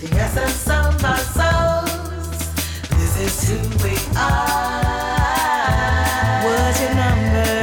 the essence of our souls. This is who we are. What's your number?